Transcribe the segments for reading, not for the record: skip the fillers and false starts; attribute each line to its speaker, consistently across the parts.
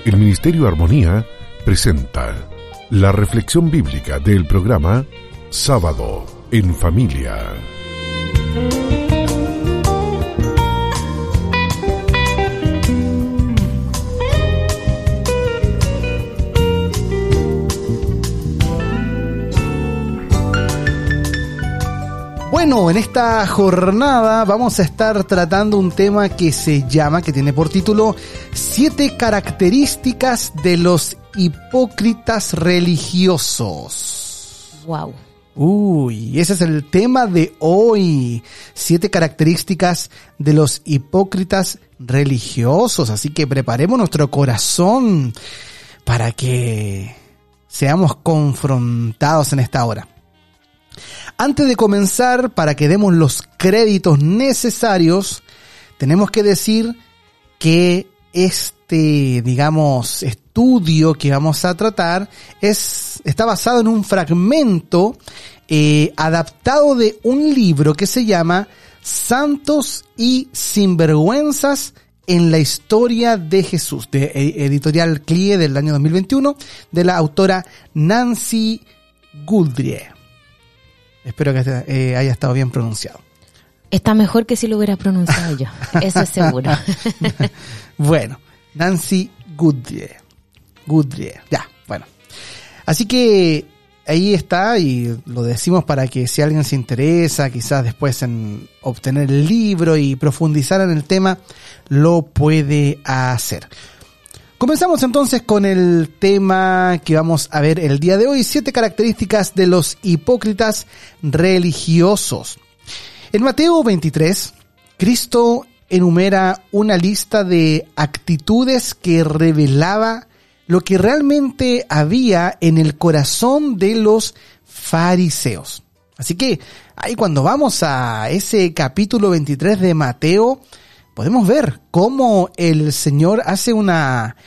Speaker 1: El Ministerio Armonía presenta la reflexión bíblica del programa Sábado en Familia.
Speaker 2: Bueno, en esta jornada vamos a estar tratando un tema que tiene por título 7 características de los hipócritas religiosos.
Speaker 3: Wow.
Speaker 2: Uy, ese es el tema de hoy. 7 características de los hipócritas religiosos. Así que preparemos nuestro corazón para que seamos confrontados en esta hora. Antes de comenzar, para que demos los créditos necesarios, tenemos que decir que estudio que vamos a tratar está basado en un fragmento adaptado de un libro que se llama Santos y Sinvergüenzas en la historia de Jesús, de Editorial CLIE del año 2021, de la autora Nancy Goodrie. Espero que haya estado bien pronunciado.
Speaker 3: Está mejor que si lo hubiera pronunciado yo, eso es seguro.
Speaker 2: Bueno, Nancy Goodrie. Ya, bueno. Así que ahí está, y lo decimos para que si alguien se interesa, quizás después en obtener el libro y profundizar en el tema, lo puede hacer. Comenzamos entonces con el tema que vamos a ver el día de hoy, 7 características de los hipócritas religiosos. En Mateo 23, Cristo enumera una lista de actitudes que revelaba lo que realmente había en el corazón de los fariseos. Así que ahí cuando vamos a ese capítulo 23 de Mateo, podemos ver cómo el Señor hace una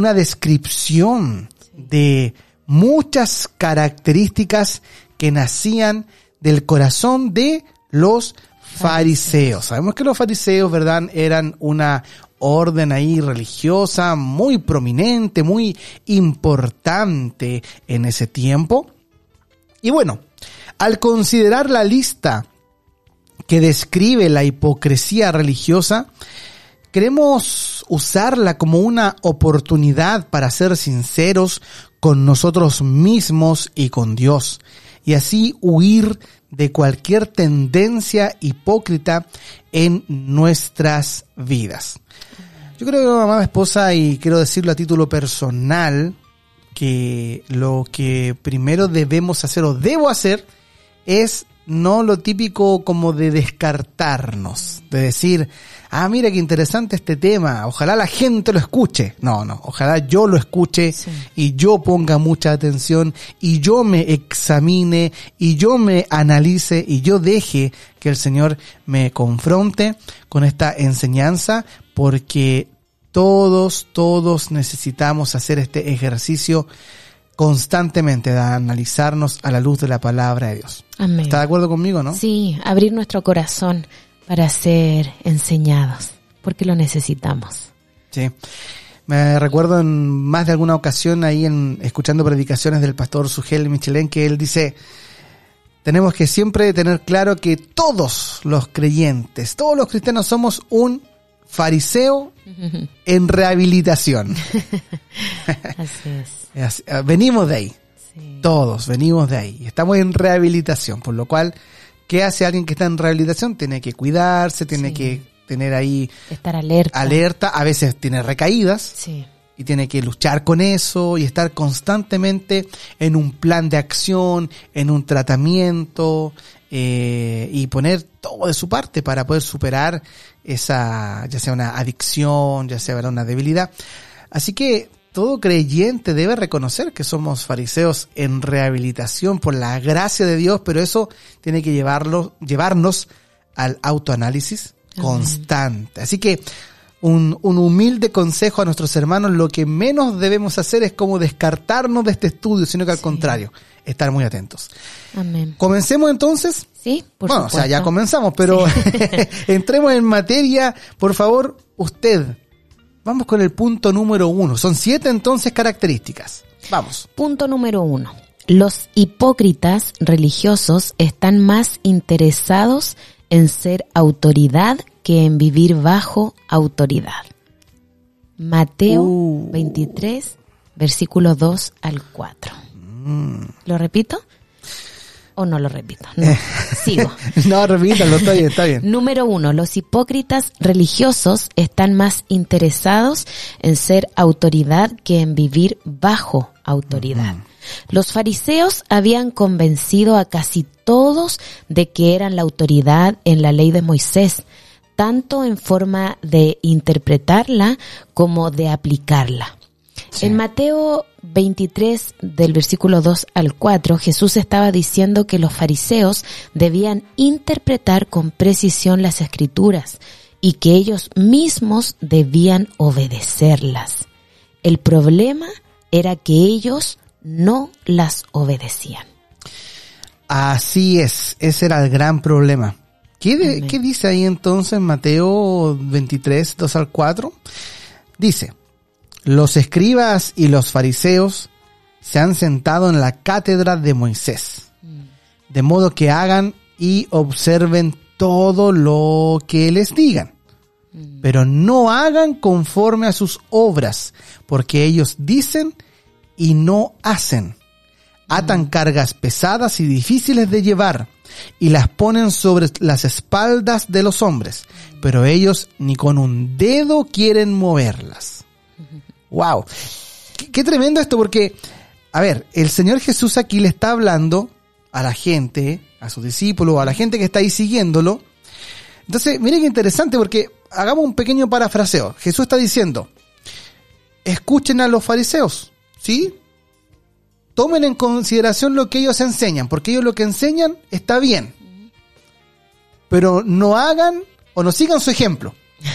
Speaker 2: descripción de muchas características que nacían del corazón de los fariseos. Sabemos que los fariseos, ¿verdad?, eran una orden ahí religiosa muy prominente, muy importante en ese tiempo. Y bueno, al considerar la lista que describe la hipocresía religiosa, queremos usarla como una oportunidad para ser sinceros con nosotros mismos y con Dios, y así huir de cualquier tendencia hipócrita en nuestras vidas. Yo creo, amada esposa, y quiero decirlo a título personal, que lo que primero debemos hacer o debo hacer es no lo típico como de descartarnos, de decir, mira qué interesante este tema, ojalá la gente lo escuche. No, ojalá yo lo escuche, sí, y yo ponga mucha atención, y yo me examine, y yo me analice, y yo deje que el Señor me confronte con esta enseñanza, porque todos necesitamos hacer este ejercicio constantemente, de analizarnos a la luz de la palabra de Dios.
Speaker 3: Amén.
Speaker 2: ¿Está de acuerdo conmigo, no?
Speaker 3: Sí, abrir nuestro corazón para ser enseñados, porque lo necesitamos.
Speaker 2: Sí. Me recuerdo en más de alguna ocasión ahí escuchando predicaciones del pastor Sugel Michelén, que él dice, tenemos que siempre tener claro que todos los creyentes, todos los cristianos somos un fariseo en rehabilitación.
Speaker 3: Así es.
Speaker 2: Venimos de ahí.
Speaker 3: Sí.
Speaker 2: Todos venimos de ahí. Estamos en rehabilitación, por lo cual, ¿qué hace alguien que está en rehabilitación? Tiene que cuidarse, tiene que tener ahí...
Speaker 3: estar alerta.
Speaker 2: A veces tiene recaídas.
Speaker 3: Sí.
Speaker 2: Y tiene que luchar con eso y estar constantemente en un plan de acción, en un tratamiento, y poner todo de su parte para poder superar esa, ya sea una adicción, ya sea una debilidad. Así que todo creyente debe reconocer que somos fariseos en rehabilitación por la gracia de Dios, pero eso tiene que llevarnos al autoanálisis constante. Así que un humilde consejo a nuestros hermanos: lo que menos debemos hacer es como descartarnos de este estudio, sino que al contrario, estar muy atentos.
Speaker 3: Amén.
Speaker 2: ¿Comencemos entonces?
Speaker 3: Sí, por
Speaker 2: supuesto.
Speaker 3: supuesto.
Speaker 2: O sea, ya comenzamos, pero sí. Entremos en materia. Por favor, usted, vamos con el punto número 1. Son 7 entonces características. Vamos.
Speaker 3: Punto número 1. Los hipócritas religiosos están más interesados en ser autoridad que en vivir bajo autoridad. Mateo 23, versículos 2 al 4. ¿Lo repito? ¿O no lo repito? No, sigo.
Speaker 2: No, repítalo, está bien.
Speaker 3: Número 1. Los hipócritas religiosos están más interesados en ser autoridad que en vivir bajo autoridad. Los fariseos habían convencido a casi todos de que eran la autoridad en la ley de Moisés, tanto en forma de interpretarla como de aplicarla. Sí. En Mateo 23, del versículo 2 al 4, Jesús estaba diciendo que los fariseos debían interpretar con precisión las Escrituras y que ellos mismos debían obedecerlas. El problema era que ellos no las obedecían.
Speaker 2: Así es, ese era el gran problema. ¿Qué dice ahí entonces Mateo 23, 2 al 4? Dice: los escribas y los fariseos se han sentado en la cátedra de Moisés, de modo que hagan y observen todo lo que les digan, pero no hagan conforme a sus obras, porque ellos dicen y no hacen. Atan cargas pesadas y difíciles de llevar y las ponen sobre las espaldas de los hombres, pero ellos ni con un dedo quieren moverlas. Wow, qué tremendo esto, porque, a ver, el Señor Jesús aquí le está hablando a la gente, a sus discípulos, a la gente que está ahí siguiéndolo. Entonces, miren qué interesante, porque hagamos un pequeño parafraseo. Jesús está diciendo: escuchen a los fariseos, ¿sí? Tomen en consideración lo que ellos enseñan, porque ellos lo que enseñan está bien. Pero no hagan o no sigan su ejemplo.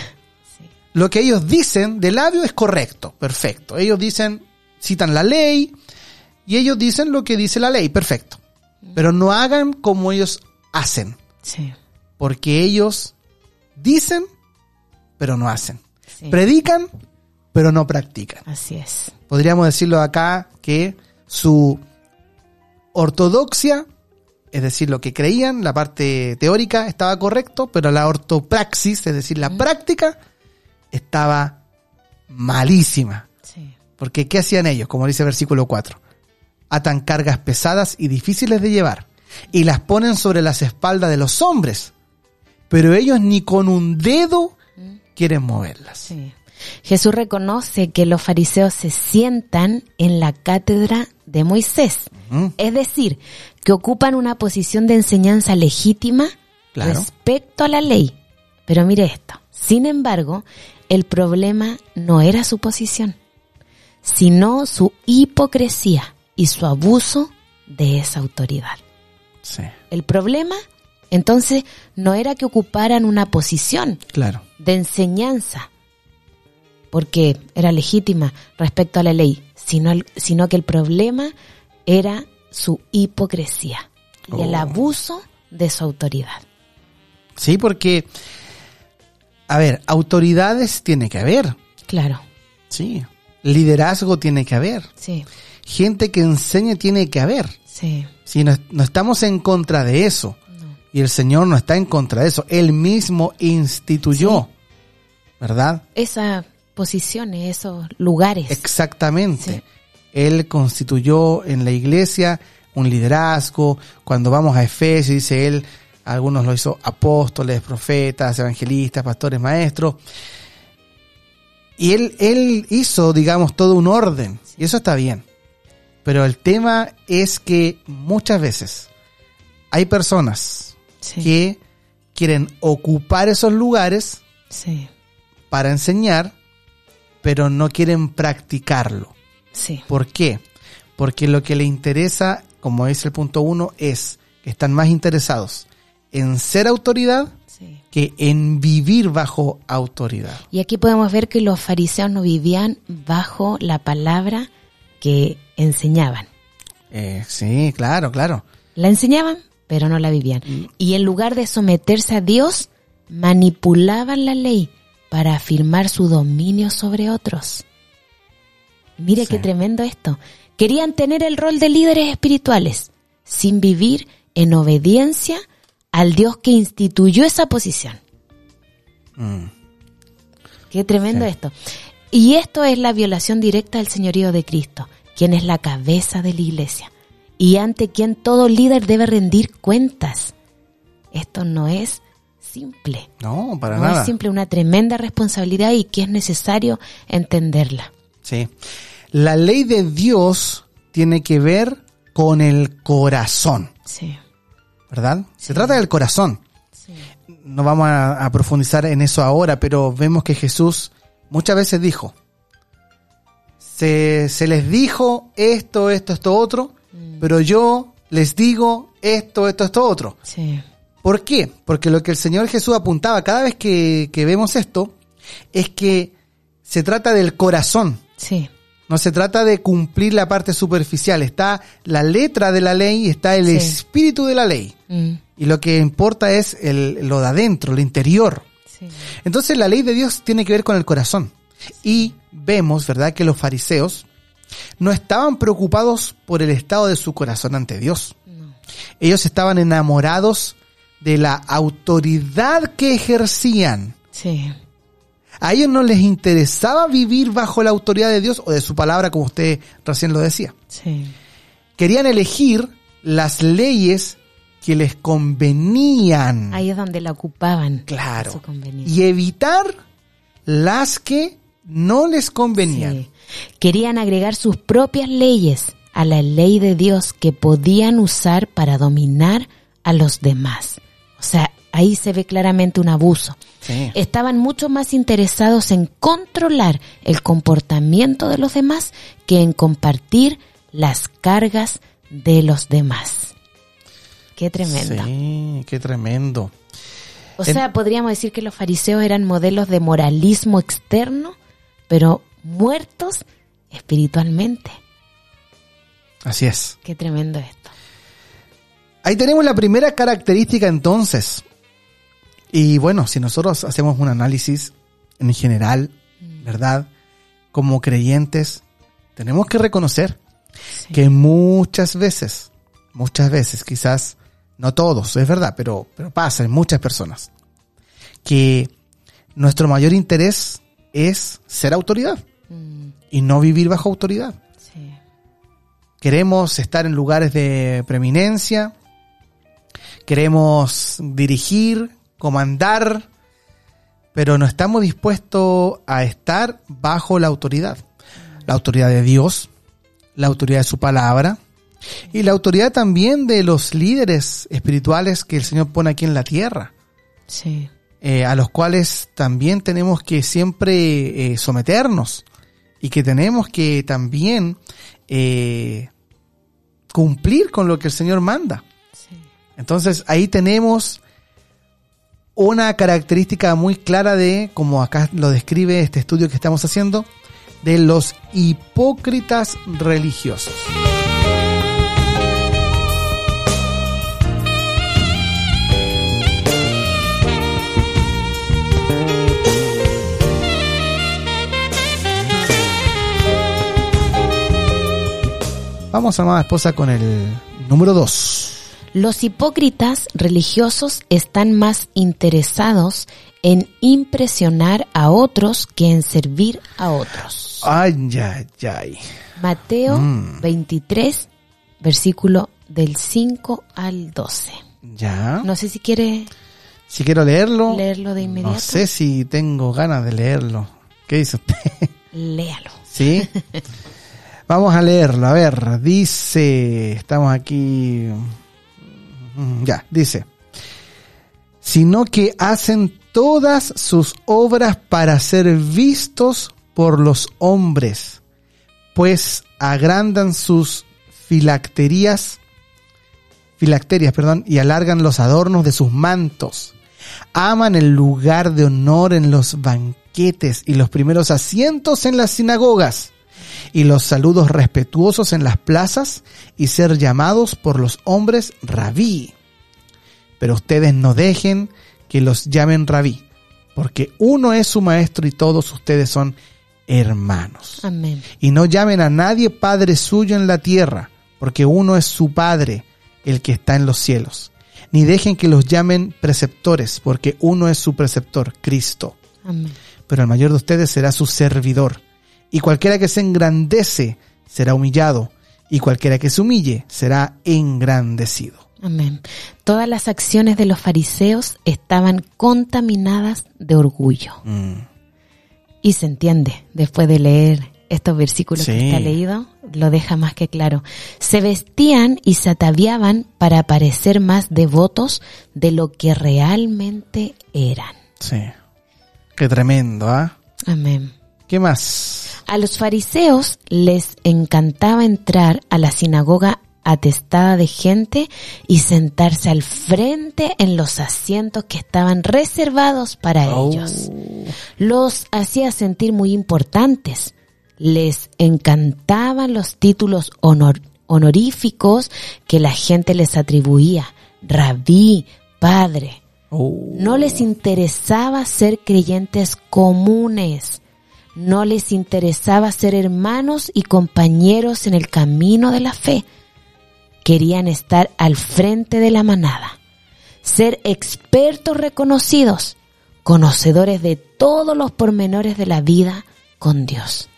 Speaker 2: Lo que ellos dicen de labio es correcto, perfecto. Ellos citan la ley y ellos dicen lo que dice la ley, perfecto. Pero no hagan como ellos hacen.
Speaker 3: Sí.
Speaker 2: Porque ellos dicen, pero no hacen.
Speaker 3: Sí.
Speaker 2: Predican, pero no practican.
Speaker 3: Así es.
Speaker 2: Podríamos decirlo acá que su ortodoxia, es decir, lo que creían, la parte teórica estaba correcto, pero la ortopraxis, es decir, la práctica, estaba malísima.
Speaker 3: Sí.
Speaker 2: Porque ¿qué hacían ellos? Como dice el versículo 4. Atan cargas pesadas y difíciles de llevar y las ponen sobre las espaldas de los hombres, pero ellos ni con un dedo quieren moverlas.
Speaker 3: Sí. Jesús reconoce que los fariseos se sientan en la cátedra de Moisés. Es decir, que ocupan una posición de enseñanza legítima, claro, respecto a la ley. Pero mire esto. Sin embargo, el problema no era su posición, sino su hipocresía y su abuso de esa autoridad.
Speaker 2: Sí.
Speaker 3: El problema, entonces, no era que ocuparan una posición,
Speaker 2: claro,
Speaker 3: de enseñanza, porque era legítima respecto a la ley, sino que el problema era su hipocresía y el abuso de su autoridad.
Speaker 2: Sí, porque, a ver, autoridades tiene que haber.
Speaker 3: Claro.
Speaker 2: Sí. Liderazgo tiene que haber.
Speaker 3: Sí.
Speaker 2: Gente que enseñe tiene que haber.
Speaker 3: Sí.
Speaker 2: Sí, no estamos en contra de eso. No. Y el Señor no está en contra de eso. Él mismo instituyó, sí, ¿verdad?
Speaker 3: Esas posiciones, esos lugares.
Speaker 2: Exactamente.
Speaker 3: Sí.
Speaker 2: Él constituyó en la iglesia un liderazgo. Cuando vamos a Efesios, dice él, algunos lo hizo apóstoles, profetas, evangelistas, pastores, maestros. Y él hizo, digamos, todo un orden. Y eso está bien. Pero el tema es que muchas veces hay personas, sí, que quieren ocupar esos lugares,
Speaker 3: sí,
Speaker 2: para enseñar, pero no quieren practicarlo.
Speaker 3: Sí.
Speaker 2: ¿Por qué? Porque lo que le interesa, como es el punto 1, es que están más interesados en ser autoridad, sí, que en vivir bajo autoridad.
Speaker 3: Y aquí podemos ver que los fariseos no vivían bajo la palabra que enseñaban.
Speaker 2: Sí, claro.
Speaker 3: La enseñaban, pero no la vivían. Y en lugar de someterse a Dios, manipulaban la ley para afirmar su dominio sobre otros. Mire
Speaker 2: Sí.
Speaker 3: qué tremendo esto. Querían tener el rol de líderes espirituales sin vivir en obediencia al Dios que instituyó esa posición. Qué tremendo
Speaker 2: Sí.
Speaker 3: esto. Y esto es la violación directa del señorío de Cristo, quien es la cabeza de la iglesia y ante quien todo líder debe rendir cuentas. Esto no es simple.
Speaker 2: No, para
Speaker 3: No
Speaker 2: nada.
Speaker 3: es simple, una tremenda responsabilidad y que es necesario entenderla.
Speaker 2: Sí. La ley de Dios tiene que ver con el corazón,
Speaker 3: Sí.
Speaker 2: ¿verdad? Se trata del corazón.
Speaker 3: Sí.
Speaker 2: No vamos a profundizar en eso ahora, pero vemos que Jesús muchas veces dijo, se les dijo esto, otro, pero yo les digo esto, otro.
Speaker 3: Sí.
Speaker 2: ¿Por qué? Porque lo que el Señor Jesús apuntaba cada vez que vemos esto es que se trata del corazón.
Speaker 3: Sí.
Speaker 2: No se trata de cumplir la parte superficial. Está la letra de la ley y está el
Speaker 3: Sí.
Speaker 2: espíritu de la ley. Y lo que importa es lo de adentro, lo interior.
Speaker 3: Sí.
Speaker 2: Entonces la ley de Dios tiene que ver con el corazón. Y vemos, ¿verdad?, que los fariseos no estaban preocupados por el estado de su corazón ante Dios.
Speaker 3: No.
Speaker 2: Ellos estaban enamorados de la autoridad que ejercían.
Speaker 3: Sí.
Speaker 2: A ellos no les interesaba vivir bajo la autoridad de Dios o de su palabra, como usted recién lo decía.
Speaker 3: Sí.
Speaker 2: Querían elegir las leyes que les convenían.
Speaker 3: Ahí es donde la ocupaban.
Speaker 2: Claro.
Speaker 3: a su conveniencia.
Speaker 2: Y evitar las que no les convenían.
Speaker 3: Sí. Querían agregar sus propias leyes a la ley de Dios que podían usar para dominar a los demás. O sea, ahí se ve claramente un abuso.
Speaker 2: Sí.
Speaker 3: Estaban mucho más interesados en controlar el comportamiento de los demás que en compartir las cargas de los demás. Qué tremendo.
Speaker 2: Sí, qué tremendo.
Speaker 3: O sea, podríamos decir que los fariseos eran modelos de moralismo externo, pero muertos espiritualmente.
Speaker 2: Así es.
Speaker 3: Qué tremendo esto.
Speaker 2: Ahí tenemos la primera característica entonces. Y bueno, si nosotros hacemos un análisis en general, ¿verdad? Como creyentes, tenemos que reconocer
Speaker 3: Sí.
Speaker 2: que muchas veces, quizás no todos, es verdad, pero pasa en muchas personas, que nuestro mayor interés es ser autoridad y no vivir bajo autoridad.
Speaker 3: Sí.
Speaker 2: Queremos estar en lugares de preeminencia, queremos dirigir, comandar, pero no estamos dispuestos a estar bajo la autoridad de Dios, la autoridad de su palabra y la autoridad también de los líderes espirituales que el Señor pone aquí en la tierra,
Speaker 3: Sí.
Speaker 2: a los cuales también tenemos que siempre someternos y que tenemos que también cumplir con lo que el Señor manda.
Speaker 3: Sí.
Speaker 2: Entonces ahí tenemos una característica muy clara de, como acá lo describe este estudio que estamos haciendo, de los hipócritas religiosos. Vamos, amada esposa, con el número 2.
Speaker 3: Los hipócritas religiosos están más interesados en impresionar a otros que en servir a otros.
Speaker 2: Ay, ay, ay.
Speaker 3: Mateo 23, versículo del 5 al 12.
Speaker 2: Ya.
Speaker 3: No sé si quiere
Speaker 2: Si quiero leerlo.
Speaker 3: leerlo de inmediato.
Speaker 2: No sé si tengo ganas de leerlo. ¿Qué dice usted?
Speaker 3: Léalo.
Speaker 2: ¿Sí? Vamos a leerlo. A ver, dice, estamos aquí. Ya, dice. Sino que hacen todas sus obras para ser vistos por los hombres, pues agrandan sus filacterias, y alargan los adornos de sus mantos. Aman el lugar de honor en los banquetes y los primeros asientos en las sinagogas y los saludos respetuosos en las plazas y ser llamados por los hombres rabí. Pero ustedes no dejen que los llamen rabí, porque uno es su maestro y todos ustedes son hermanos.
Speaker 3: Amén.
Speaker 2: Y no llamen a nadie Padre suyo en la tierra, porque uno es su Padre, el que está en los cielos. Ni dejen que los llamen preceptores, porque uno es su preceptor, Cristo.
Speaker 3: Amén.
Speaker 2: Pero el mayor de ustedes será su servidor. Y cualquiera que se engrandece será humillado, y cualquiera que se humille será engrandecido.
Speaker 3: Amén. Todas las acciones de los fariseos estaban contaminadas de orgullo. Y se entiende, después de leer estos versículos que está leído, lo deja más que claro. Se vestían y se ataviaban para parecer más devotos de lo que realmente eran.
Speaker 2: Sí. Qué tremendo, ¿ah?
Speaker 3: Amén.
Speaker 2: ¿Qué más?
Speaker 3: A los fariseos les encantaba entrar a la sinagoga atestada de gente y sentarse al frente en los asientos que estaban reservados para ellos. Los hacía sentir muy importantes. Les encantaban los títulos honoríficos que la gente les atribuía. Rabí, padre. No les interesaba ser creyentes comunes. No les interesaba ser hermanos y compañeros en el camino de la fe. Querían estar al frente de la manada, ser expertos reconocidos, conocedores de todos los pormenores de la vida con Dios.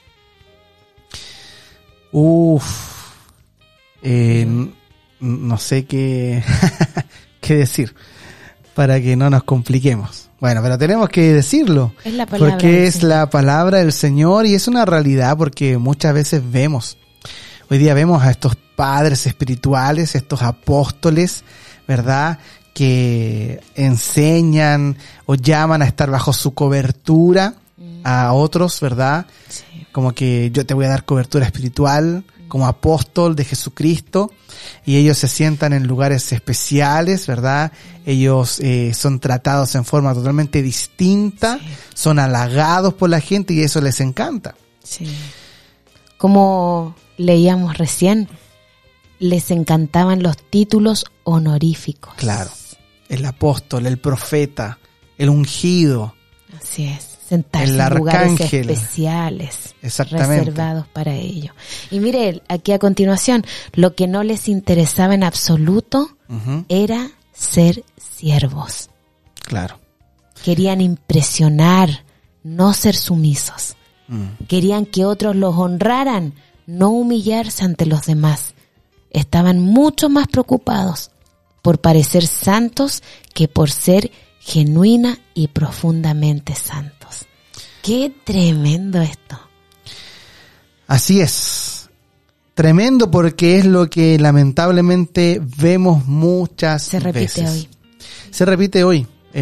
Speaker 2: No sé qué decir para que no nos compliquemos. Bueno, pero tenemos que decirlo.
Speaker 3: Es la palabra
Speaker 2: porque es la palabra del Señor y es una realidad porque muchas veces hoy día vemos a estos padres espirituales, estos apóstoles, ¿verdad?, que enseñan o llaman a estar bajo su cobertura a otros, ¿verdad? Sí. Como que yo te voy a dar cobertura espiritual como apóstol de Jesucristo, y ellos se sientan en lugares especiales, ¿verdad? Ellos son tratados en forma totalmente distinta, son halagados por la gente y eso les encanta.
Speaker 3: Sí. Como leíamos recién, les encantaban los títulos honoríficos.
Speaker 2: Claro, el apóstol, el profeta, el ungido.
Speaker 3: Así es, sentarse en lugares especiales, reservados para ello. Y mire, aquí a continuación, lo que no les interesaba en absoluto era ser siervos.
Speaker 2: Claro.
Speaker 3: Querían impresionar, no ser sumisos. Querían que otros los honraran, no humillarse ante los demás. Estaban mucho más preocupados por parecer santos que por ser genuina y profundamente santos. ¡Qué tremendo esto!
Speaker 2: Así es. Tremendo porque es lo que lamentablemente vemos muchas veces. Se repite hoy.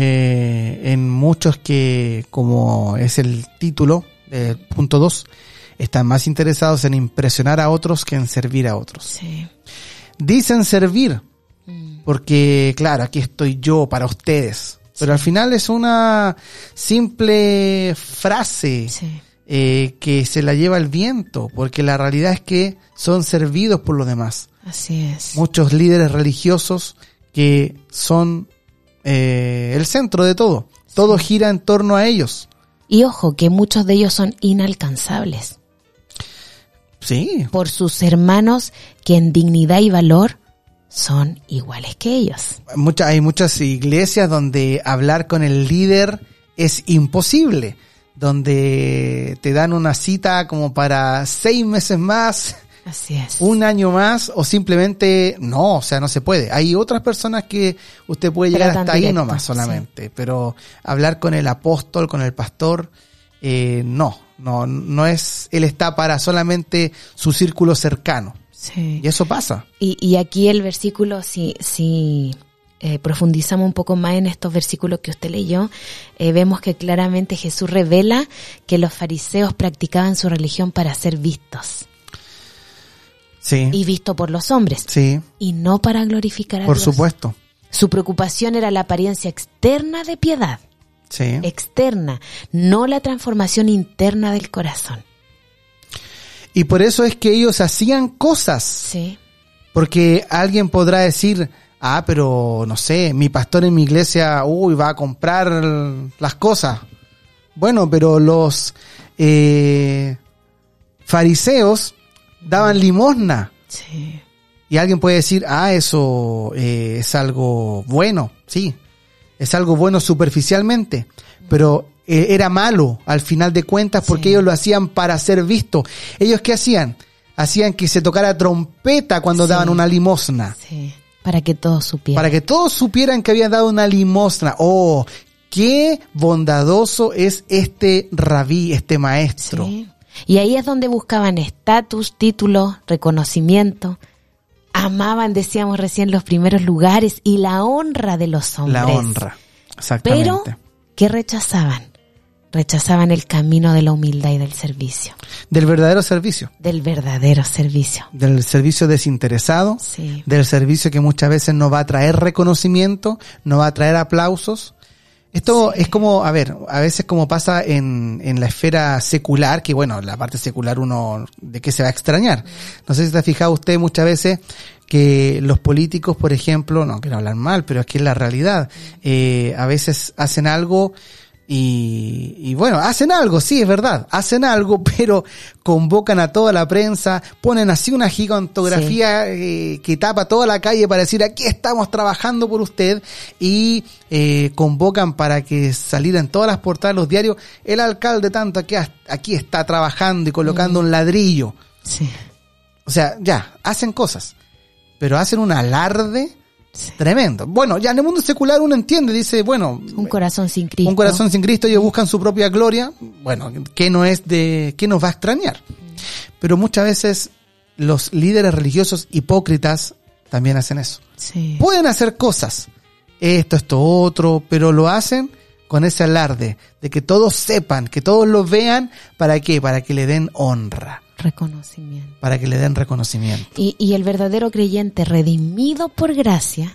Speaker 2: En muchos que, como es el título, punto 2, están más interesados en impresionar a otros que en servir a otros.
Speaker 3: Sí.
Speaker 2: Dicen servir, porque claro, aquí estoy yo para ustedes. Pero al final es una simple frase que se la lleva el viento, porque la realidad es que son servidos por los demás.
Speaker 3: Así es.
Speaker 2: Muchos líderes religiosos que son el centro de todo. Todo gira en torno a ellos.
Speaker 3: Y ojo, que muchos de ellos son inalcanzables.
Speaker 2: Sí.
Speaker 3: Por sus hermanos que en dignidad y valor son iguales que ellos.
Speaker 2: Hay muchas iglesias donde hablar con el líder es imposible, donde te dan una cita como para 6 meses más,
Speaker 3: así es,
Speaker 2: 1 año más, o simplemente no, o sea, no se puede. Hay otras personas que usted puede llegar hasta ahí nomás solamente, pero hablar con el apóstol, con el pastor, no es, él está para solamente su círculo cercano.
Speaker 3: Sí.
Speaker 2: Y eso pasa.
Speaker 3: Y aquí el versículo, si profundizamos un poco más en estos versículos que usted leyó, vemos que claramente Jesús revela que los fariseos practicaban su religión para ser vistos.
Speaker 2: Sí.
Speaker 3: Y visto por los hombres.
Speaker 2: Sí.
Speaker 3: Y no para glorificar a
Speaker 2: Dios. Por supuesto.
Speaker 3: Su preocupación era la apariencia externa de piedad.
Speaker 2: Sí.
Speaker 3: Externa, no la transformación interna del corazón.
Speaker 2: Y por eso es que ellos hacían cosas.
Speaker 3: Sí.
Speaker 2: Porque alguien podrá decir, pero no sé, mi pastor en mi iglesia, va a comprar las cosas. Bueno, pero los fariseos daban limosna.
Speaker 3: Sí.
Speaker 2: Y alguien puede decir, eso es algo bueno, sí, es algo bueno superficialmente, pero era malo al final de cuentas porque ellos lo hacían para ser vistos. ¿Ellos qué hacían? Hacían que se tocara trompeta cuando daban una limosna.
Speaker 3: Sí, para que todos supieran.
Speaker 2: Para que todos supieran que habían dado una limosna. ¡Oh, qué bondadoso es este rabí, este maestro!
Speaker 3: Sí. Y ahí es donde buscaban estatus, título, reconocimiento. Amaban, decíamos recién, los primeros lugares y la honra de los hombres.
Speaker 2: La honra, exactamente.
Speaker 3: Pero, ¿qué rechazaban? Rechazaban el camino de la humildad y del servicio.
Speaker 2: Del verdadero servicio.
Speaker 3: Del verdadero servicio.
Speaker 2: Del servicio desinteresado.
Speaker 3: Sí.
Speaker 2: Del servicio que muchas veces no va a traer reconocimiento, no va a traer aplausos. Esto es como, a veces como pasa en la esfera secular, que bueno, la parte secular uno, ¿de qué se va a extrañar? No sé si se ha fijado usted muchas veces que los políticos, por ejemplo, no quiero hablar mal, pero es que es la realidad, a veces hacen algo y bueno, hacen algo, sí, es verdad, hacen algo, pero convocan a toda la prensa, ponen así una gigantografía que tapa toda la calle para decir, aquí estamos trabajando por usted, y convocan para que saliera en todas las portadas de los diarios, el alcalde tanto aquí está trabajando y colocando un ladrillo.
Speaker 3: Sí.
Speaker 2: O sea, ya, hacen cosas, pero hacen un alarde tremendo. Bueno, ya en el mundo secular uno entiende, dice, bueno,
Speaker 3: un corazón sin Cristo.
Speaker 2: Un corazón sin Cristo, ellos buscan su propia gloria. Bueno, ¿qué nos va a extrañar? Pero muchas veces los líderes religiosos hipócritas también hacen eso.
Speaker 3: Sí.
Speaker 2: Pueden hacer cosas, esto, otro, pero lo hacen con ese alarde de que todos sepan, que todos lo vean, ¿para qué? Para que le den honra.
Speaker 3: Reconocimiento.
Speaker 2: Para que le den reconocimiento.
Speaker 3: Y el verdadero creyente redimido por gracia,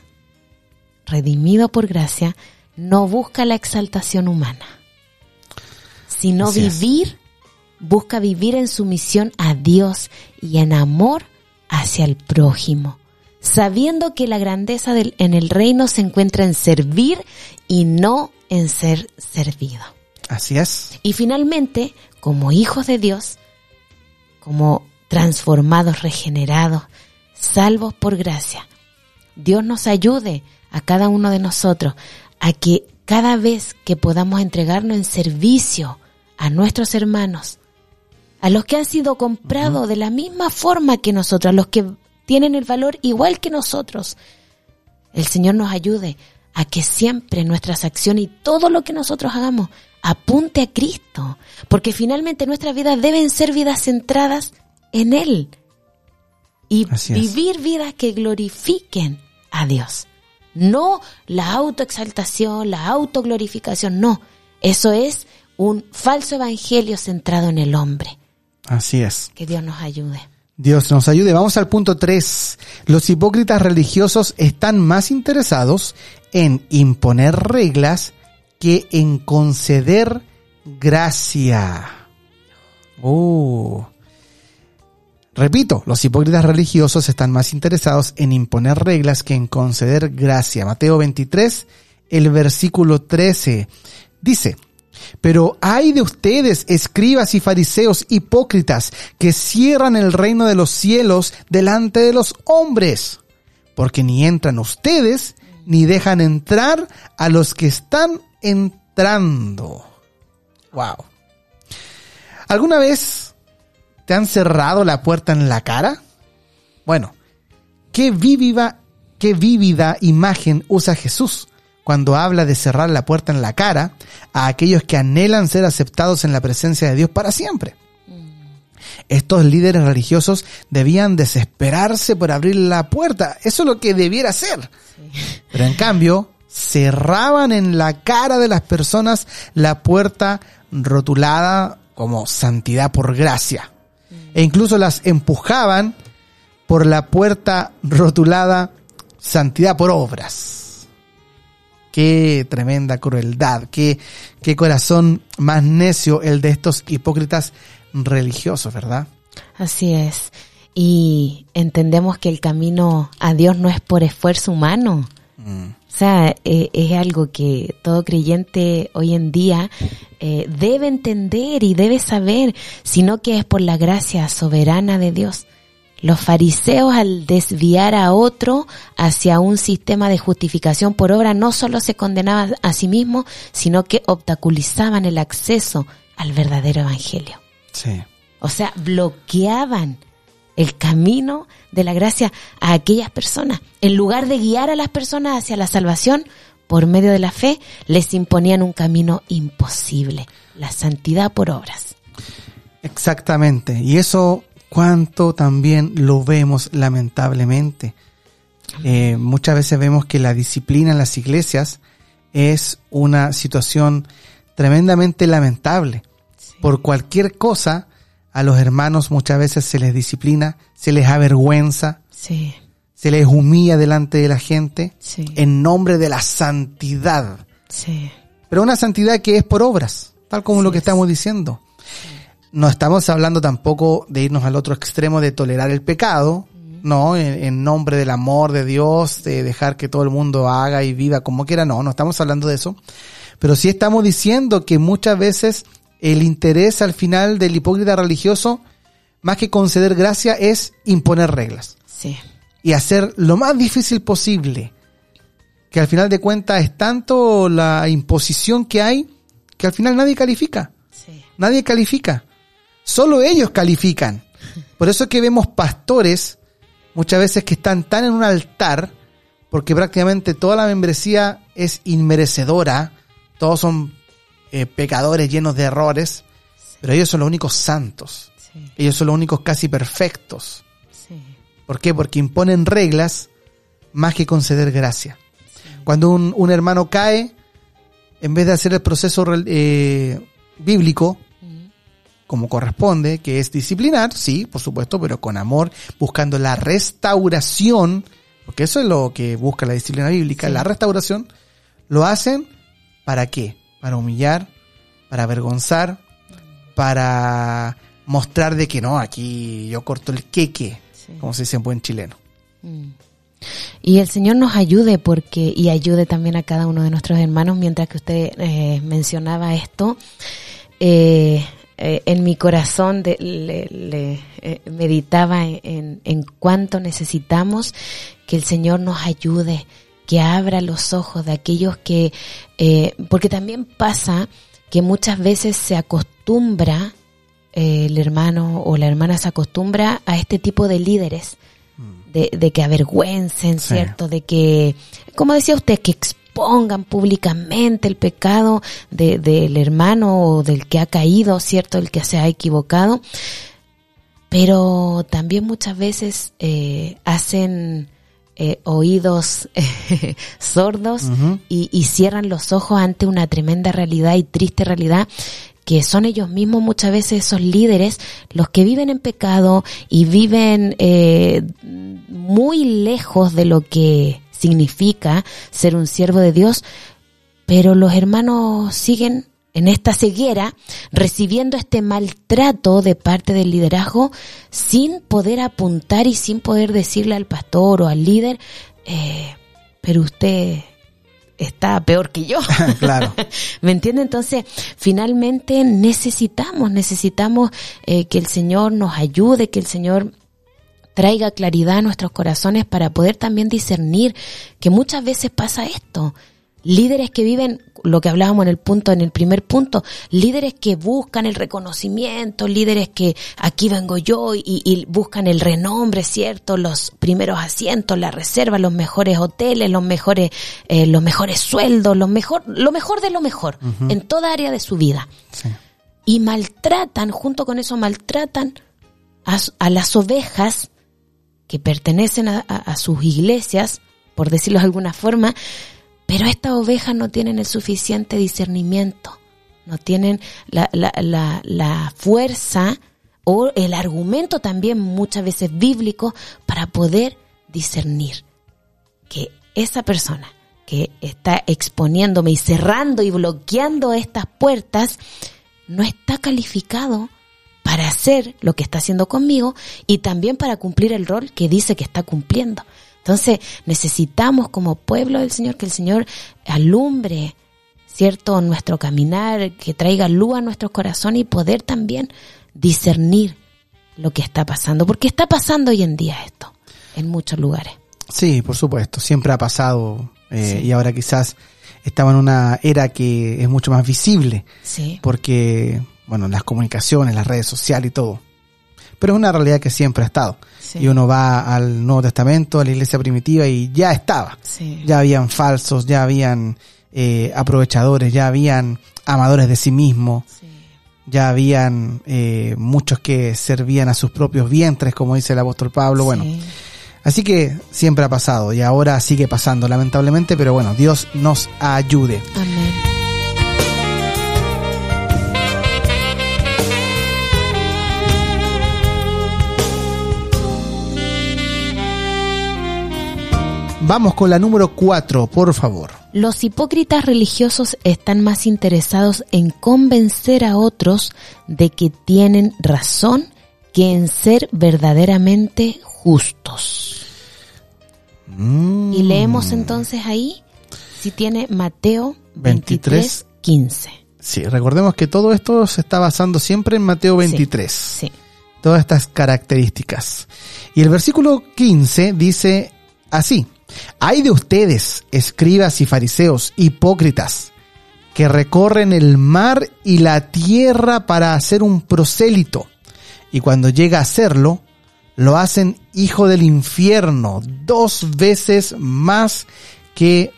Speaker 3: no busca la exaltación humana, sino busca vivir en sumisión a Dios y en amor hacia el prójimo, sabiendo que la grandeza en el reino se encuentra en servir y no en ser servido.
Speaker 2: Así es.
Speaker 3: Y finalmente, como hijos de Dios, como transformados, regenerados, salvos por gracia, Dios nos ayude a cada uno de nosotros a que cada vez que podamos entregarnos en servicio a nuestros hermanos, a los que han sido comprados de la misma forma que nosotros, a los que tienen el valor igual que nosotros, el Señor nos ayude a que siempre nuestras acciones y todo lo que nosotros hagamos apunte a Cristo, porque finalmente nuestras vidas deben ser vidas centradas en Él y vivir vidas que glorifiquen a Dios. No la autoexaltación, la autoglorificación, no. Eso es un falso evangelio centrado en el hombre.
Speaker 2: Así es.
Speaker 3: Que Dios nos ayude.
Speaker 2: Dios nos ayude. Vamos al punto 3. Los hipócritas religiosos están más interesados en imponer reglas que en conceder gracia. Repito, los hipócritas religiosos están más interesados en imponer reglas que en conceder gracia. Mateo 23, el versículo 13, dice: pero ay de ustedes, escribas y fariseos hipócritas, que cierran el reino de los cielos delante de los hombres, porque ni entran ustedes, ni dejan entrar a los que están entrando. Wow. ¿Alguna vez te han cerrado la puerta en la cara? Bueno, qué vívida imagen usa Jesús cuando habla de cerrar la puerta en la cara a aquellos que anhelan ser aceptados en la presencia de Dios para siempre. Estos líderes religiosos debían desesperarse por abrir la puerta. Eso es lo que debiera ser. Sí. Pero en cambio, cerraban en la cara de las personas la puerta rotulada como santidad por gracia. E incluso las empujaban por la puerta rotulada santidad por obras. Qué tremenda crueldad, qué corazón más necio el de estos hipócritas religiosos, ¿verdad?
Speaker 3: Así es. y entendemos que el camino a Dios no es por esfuerzo humano. O sea, es algo que todo creyente hoy en día debe entender y debe saber, sino que es por la gracia soberana de Dios. Los fariseos, al desviar a otro hacia un sistema de justificación por obra, no solo se condenaban a sí mismos, sino que obstaculizaban el acceso al verdadero evangelio.
Speaker 2: Sí.
Speaker 3: O sea, bloqueaban el camino de la gracia a aquellas personas. En lugar de guiar a las personas hacia la salvación por medio de la fe, les imponían un camino imposible, la santidad por obras.
Speaker 2: Exactamente. Y eso, cuánto también lo vemos lamentablemente. Muchas veces vemos que la disciplina en las iglesias es una situación tremendamente lamentable.
Speaker 3: Sí.
Speaker 2: Por cualquier cosa, a los hermanos muchas veces se les disciplina, se les avergüenza,
Speaker 3: Sí,
Speaker 2: se les humilla delante de la gente
Speaker 3: sí,
Speaker 2: en nombre de la santidad.
Speaker 3: sí,
Speaker 2: Pero una santidad que es por obras, tal como
Speaker 3: Así
Speaker 2: lo que
Speaker 3: es.
Speaker 2: estamos diciendo. No estamos hablando tampoco de irnos al otro extremo de tolerar el pecado, no, en nombre del amor de Dios, de dejar que todo el mundo haga y viva como quiera, no estamos hablando de eso. Pero sí estamos diciendo que muchas veces el interés al final del hipócrita religioso, más que conceder gracia, es imponer reglas
Speaker 3: sí,
Speaker 2: y hacer lo más difícil posible. Que al final de cuentas es tanto la imposición que hay, que al final nadie califica.
Speaker 3: sí,
Speaker 2: Nadie califica. Solo ellos califican. Por eso es que vemos pastores muchas veces que están tan en un altar, porque prácticamente toda la membresía es inmerecedora. Todos son pecadores llenos de errores, pero ellos son los únicos santos.
Speaker 3: sí,
Speaker 2: Ellos son los únicos casi perfectos.
Speaker 3: sí,
Speaker 2: ¿Por qué? Porque imponen reglas más que conceder gracia. Cuando un hermano cae, en vez de hacer el proceso bíblico, como corresponde, que es disciplinar, sí, por supuesto, pero con amor, buscando la restauración, porque eso es lo que busca la disciplina bíblica,
Speaker 3: Sí.
Speaker 2: la restauración, lo hacen ¿para qué? Para humillar, para avergonzar, para mostrar de que no, aquí yo corto el queque,
Speaker 3: sí.
Speaker 2: como se dice en buen chileno.
Speaker 3: Y el Señor nos ayude y ayude también a cada uno de nuestros hermanos. Mientras que usted mencionaba esto, en mi corazón meditaba en cuánto necesitamos que el Señor nos ayude, que abra los ojos de aquellos que, porque también pasa que muchas veces se acostumbra, el hermano o la hermana se acostumbra a este tipo de líderes, de que avergüencen,
Speaker 2: Sí.
Speaker 3: ¿cierto? De que, como decía usted, que expongan públicamente el pecado del hermano o del que ha caído, ¿cierto? El que se ha equivocado. Pero también muchas veces hacen oídos sordos y cierran los ojos ante una tremenda realidad y triste realidad, que son ellos mismos muchas veces esos líderes los que viven en pecado y viven muy lejos de lo que significa ser un siervo de Dios, pero los hermanos siguen en esta ceguera, recibiendo este maltrato de parte del liderazgo, sin poder apuntar y sin poder decirle al pastor o al líder, pero usted está peor que yo.
Speaker 2: Claro.
Speaker 3: ¿Me entiende? Entonces, finalmente necesitamos que el Señor nos ayude, que el Señor traiga claridad a nuestros corazones para poder también discernir que muchas veces pasa esto. Líderes que viven, lo que hablábamos en el primer punto, líderes que buscan el reconocimiento, líderes que aquí vengo yo y buscan el renombre, ¿cierto? Los primeros asientos, la reserva, los mejores hoteles, los mejores sueldos, lo mejor de lo mejor, en toda área de su vida.
Speaker 2: Sí.
Speaker 3: Y junto con eso maltratan a las ovejas que pertenecen a sus iglesias, por decirlo de alguna forma. Pero estas ovejas no tienen el suficiente discernimiento, no tienen la fuerza o el argumento también muchas veces bíblico para poder discernir que esa persona que está exponiéndome y cerrando y bloqueando estas puertas no está calificado para hacer lo que está haciendo conmigo y también para cumplir el rol que dice que está cumpliendo. Entonces necesitamos como pueblo del Señor que el Señor alumbre, ¿cierto?, nuestro caminar, que traiga luz a nuestros corazones y poder también discernir lo que está pasando, porque está pasando hoy en día esto en muchos lugares.
Speaker 2: Sí, por supuesto, siempre ha pasado
Speaker 3: Sí.
Speaker 2: y ahora quizás estamos en una era que es mucho más visible,
Speaker 3: Sí,
Speaker 2: porque, bueno, las comunicaciones, las redes sociales y todo, pero es una realidad que siempre ha estado.
Speaker 3: sí,
Speaker 2: Y uno va al Nuevo Testamento, a la iglesia primitiva y ya estaba.
Speaker 3: sí,
Speaker 2: Ya habían falsos, ya habían aprovechadores, ya habían amadores de sí mismos,
Speaker 3: sí.
Speaker 2: ya habían muchos que servían a sus propios vientres, como dice el apóstol Pablo. Bueno,
Speaker 3: Sí.
Speaker 2: así que siempre ha pasado y ahora sigue pasando, lamentablemente, pero bueno, Dios nos ayude.
Speaker 3: Amén.
Speaker 2: Vamos con la número 4, por favor.
Speaker 3: Los hipócritas religiosos están más interesados en convencer a otros de que tienen razón que en ser verdaderamente justos. Y leemos entonces ahí, si tiene Mateo 23:15.
Speaker 2: Sí, recordemos que todo esto se está basando siempre en Mateo 23.
Speaker 3: Sí,
Speaker 2: Todas estas características. Y el versículo 15 dice así: Hay de ustedes, escribas y fariseos, hipócritas, que recorren el mar y la tierra para hacer un prosélito, y cuando llega a hacerlo, lo hacen hijo del infierno, 2 veces más que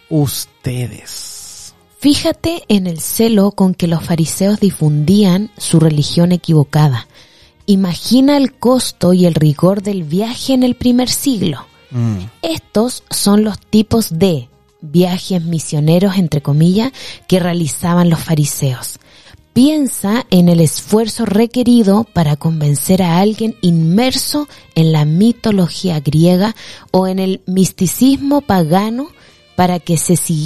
Speaker 2: ustedes.
Speaker 3: Fíjate en el celo con que los fariseos difundían su religión equivocada. Imagina el costo y el rigor del viaje en el primer siglo. Estos son los tipos de viajes misioneros, entre comillas, que realizaban los fariseos. Piensa en el esfuerzo requerido para convencer a alguien inmerso en la mitología griega o en el misticismo pagano para que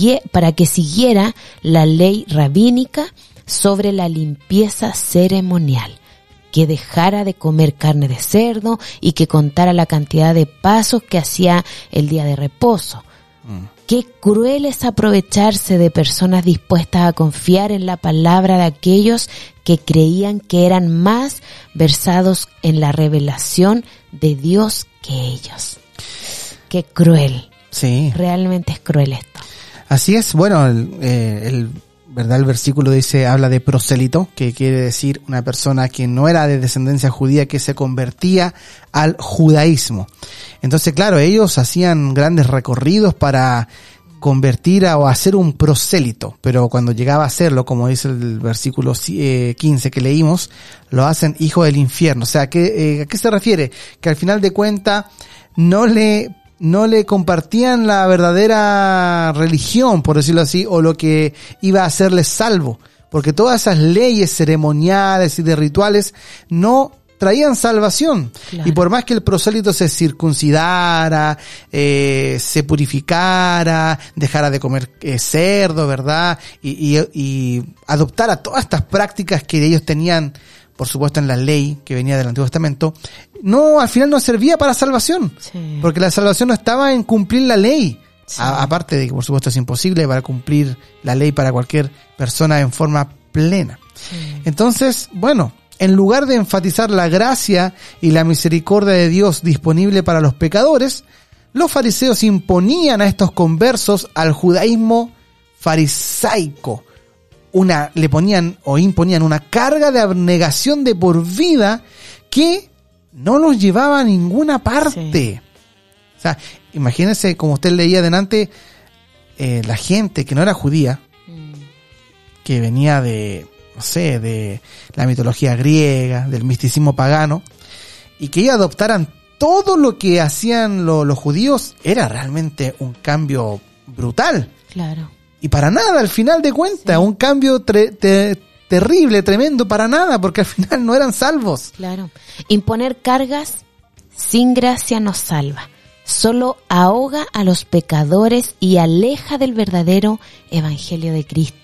Speaker 3: siguiera la ley rabínica sobre la limpieza ceremonial, que dejara de comer carne de cerdo y que contara la cantidad de pasos que hacía el día de reposo. Qué cruel es aprovecharse de personas dispuestas a confiar en la palabra de aquellos que creían que eran más versados en la revelación de Dios que ellos. Qué cruel.
Speaker 2: Sí.
Speaker 3: Realmente es cruel esto.
Speaker 2: Así es. Bueno, ¿verdad? El versículo habla de prosélito, que quiere decir una persona que no era de descendencia judía, que se convertía al judaísmo. Entonces, claro, ellos hacían grandes recorridos para convertir o hacer un prosélito, pero cuando llegaba a hacerlo, como dice el versículo 15 que leímos, lo hacen hijo del infierno. O sea, ¿a qué se refiere? Que al final de cuentas no le compartían la verdadera religión, por decirlo así, o lo que iba a hacerles salvo, porque todas esas leyes ceremoniales y de rituales no traían salvación.
Speaker 3: Claro.
Speaker 2: Y por más que el prosélito se circuncidara, se purificara, dejara de comer cerdo, ¿verdad? Y adoptara todas estas prácticas que ellos tenían, por supuesto, en la ley que venía del Antiguo Testamento, no, al final no servía para salvación.
Speaker 3: Sí.
Speaker 2: Porque la salvación no estaba en cumplir la ley.
Speaker 3: Sí.
Speaker 2: Aparte de que, por supuesto, es imposible para cumplir la ley para cualquier persona en forma plena.
Speaker 3: Sí.
Speaker 2: Entonces, bueno, en lugar de enfatizar la gracia y la misericordia de Dios disponible para los pecadores, los fariseos imponían a estos conversos al judaísmo farisaico. Le ponían o imponían una carga de abnegación de por vida que no los llevaba a ninguna parte.
Speaker 3: Sí.
Speaker 2: O sea, imagínense, como usted leía delante, la gente que no era judía, que venía de, no sé, de la mitología griega, del misticismo pagano, y que ellos adoptaran todo lo que hacían los judíos, era realmente un cambio brutal.
Speaker 3: Claro.
Speaker 2: Y para nada, al final de cuentas,
Speaker 3: Sí.
Speaker 2: un cambio terrible, tremendo, para nada, porque al final no eran salvos.
Speaker 3: Claro. Imponer cargas sin gracia nos salva. Solo ahoga a los pecadores y aleja del verdadero evangelio de Cristo.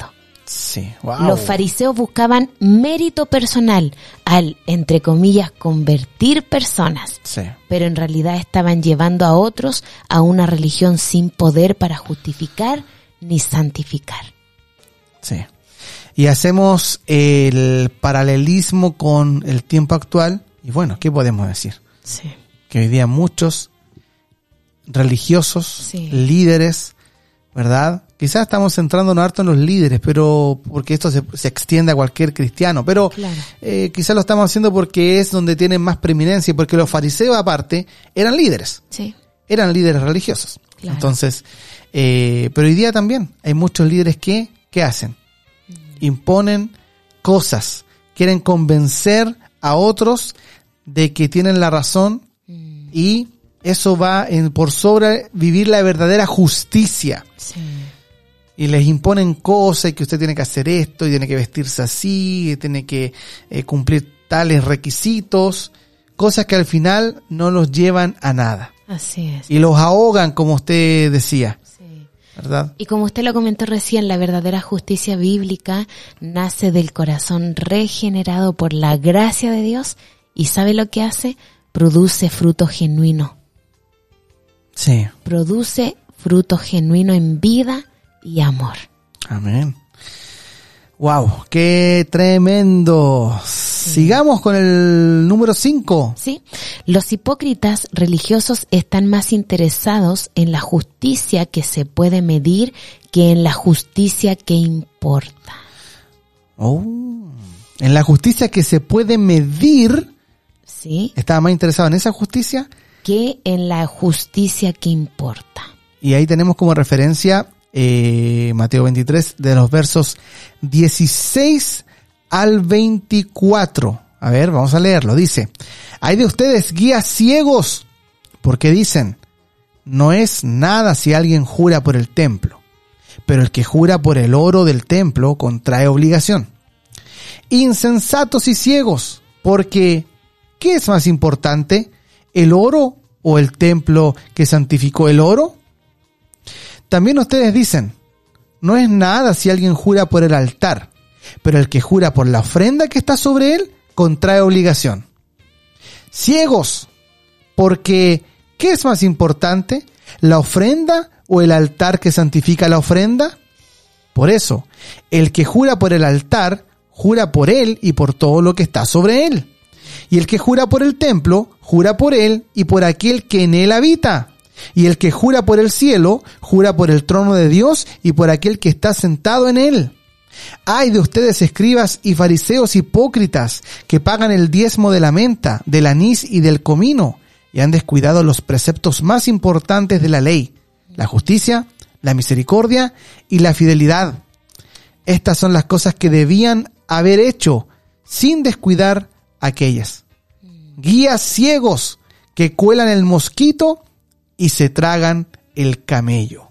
Speaker 2: Sí, wow.
Speaker 3: Los fariseos buscaban mérito personal al, entre comillas, convertir personas.
Speaker 2: Sí.
Speaker 3: Pero en realidad estaban llevando a otros a una religión sin poder para justificar ni santificar.
Speaker 2: Sí. Y hacemos el paralelismo con el tiempo actual. Y bueno, ¿qué podemos decir?
Speaker 3: Sí.
Speaker 2: Que hoy día muchos religiosos,
Speaker 3: Sí.
Speaker 2: líderes, ¿verdad? Quizás estamos centrándonos harto en los líderes, pero porque esto se extiende a cualquier cristiano, pero
Speaker 3: Claro.
Speaker 2: Quizás lo estamos haciendo porque es donde tienen más preeminencia, porque los fariseos aparte eran líderes religiosos.
Speaker 3: Claro.
Speaker 2: Entonces, pero hoy día también hay muchos líderes que, ¿qué hacen? Imponen cosas, quieren convencer a otros de que tienen la razón y eso va por sobre vivir la verdadera justicia.
Speaker 3: Sí.
Speaker 2: Y les imponen cosas y que usted tiene que hacer esto y tiene que vestirse así y tiene que cumplir tales requisitos, cosas que al final no los llevan a nada.
Speaker 3: Así es.
Speaker 2: Y los ahogan, como usted decía,
Speaker 3: Sí.
Speaker 2: ¿verdad?
Speaker 3: Y como usted lo comentó recién, la verdadera justicia bíblica nace del corazón regenerado por la gracia de Dios y ¿sabe lo que hace? Produce fruto genuino.
Speaker 2: Sí.
Speaker 3: Produce fruto genuino en vida y amor.
Speaker 2: Amén. Wow, qué tremendo. Sigamos con el número 5.
Speaker 3: ¿Sí? Los hipócritas religiosos están más interesados en la justicia que se puede medir que en la justicia que importa.
Speaker 2: En la justicia que se puede medir,
Speaker 3: ¿Sí?
Speaker 2: estaba más interesado en esa justicia.
Speaker 3: Que en la justicia que importa.
Speaker 2: Y ahí tenemos como referencia Mateo 23, de los versos 16 al 24. A ver, vamos a leerlo. Dice: hay de ustedes guías ciegos, porque dicen, no es nada si alguien jura por el templo, pero el que jura por el oro del templo contrae obligación. Insensatos y ciegos, porque ¿qué es más importante, el oro o el templo que santificó el oro? También ustedes dicen, no es nada si alguien jura por el altar, pero el que jura por la ofrenda que está sobre él, contrae obligación. Ciegos, porque ¿qué es más importante, la ofrenda o el altar que santifica la ofrenda? Por eso, el que jura por el altar, jura por él y por todo lo que está sobre él. Y el que jura por el templo, jura por él y por aquel que en él habita. Y el que jura por el cielo, jura por el trono de Dios y por aquel que está sentado en él. Ay de ustedes, escribas y fariseos hipócritas, que pagan el diezmo de la menta, del anís y del comino, y han descuidado los preceptos más importantes de la ley, la justicia, la misericordia y la fidelidad. Estas son las cosas que debían haber hecho, sin descuidar aquellas. Guías ciegos, que cuelan el mosquito y se tragan el camello.